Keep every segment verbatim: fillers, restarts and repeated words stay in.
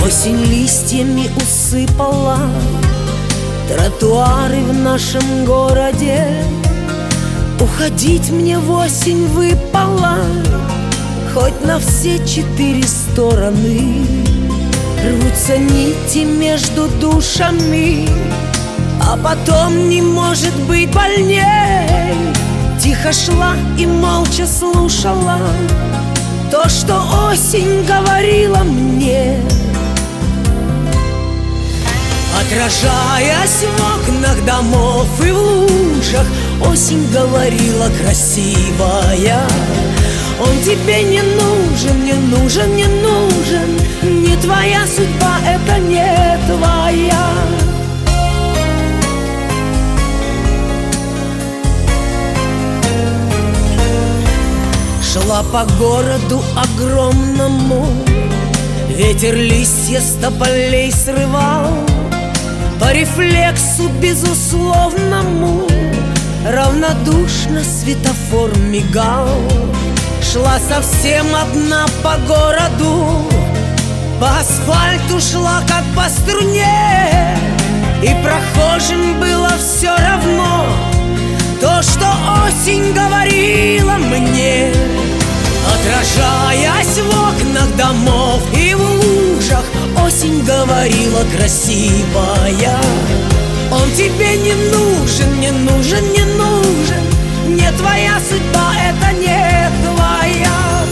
Осень листьями усыпала тротуары в нашем городе. Уходить мне в осень выпало, хоть на все четыре стороны. Рвутся нити между душами, а потом не может быть больней. Тихо шла и молча слушала то, что осень говорила мне. Отражаясь в окнах домов и в лужах, осень говорила красивая: он тебе не нужен, не нужен, не нужен. Не твоя судьба, это не твоя. Шла по городу огромному, ветер листья с тополей срывал. По рефлексу безусловному равнодушно светофор мигал. Шла совсем одна по городу, по асфальту шла как по струне, и прохожим было все равно то, что осень говорила мне. Отражаясь в окнах домов и в лужах, осень говорила красивая: он тебе не нужен, не нужен, не нужен. Не твоя судьба, это не твоя.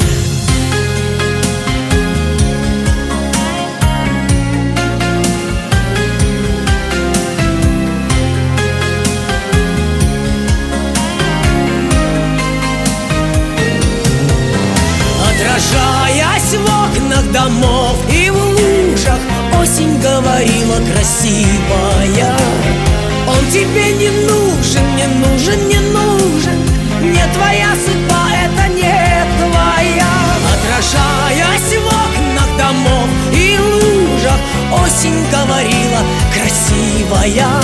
Отражаясь в окнах домов и в лужах, осень говорила красивая: он тебе не нужен, не нужен, не нужен. Не твоя судьба, это не твоя. Отражаясь в окнах домов и лужах, осень говорила красивая: